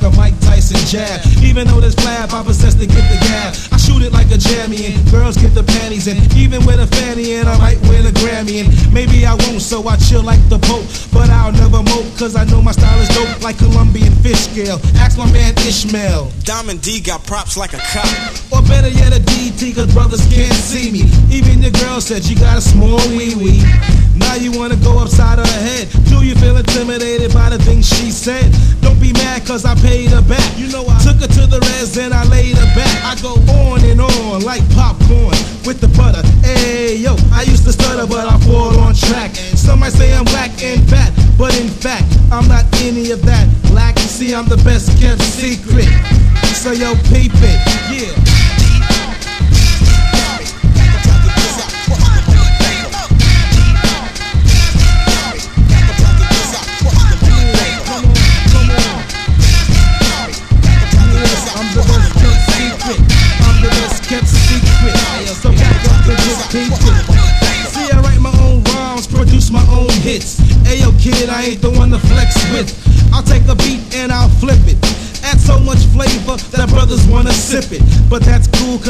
like a Mike Tyson jab. Even though this flab, I possess to get the gab. I shoot it like a jammy and girls get the panties in. Even with a fanny in, I might win a Grammy and maybe I won't, so I chill like the Pope. But I'll never mope, cause I know my style is dope like Colombian fish scale. Ask my man Ishmael. Diamond D got props like a cop. Or better yet a DT, cause brothers can't see me. Even your girl said you got a small wee-wee. Now you wanna go upside her head. Do you feel intimidated by the things she said? Don't be mad cause I paid her back. You know I took her to the res and I laid her back. I go on and on like popcorn with the butter. Hey yo, I used to stutter but I fall on track. Some might say I'm black and fat, but in fact I'm not any of that. Black, you see I'm the best kept secret. So yo, peep it, yeah. See, I write my own rhymes, produce my own hits. Ayo kid, I ain't the one to flex with. I'll take a beat and I'll flip it. Add so much flavor that brothers wanna sip it. But that's cool.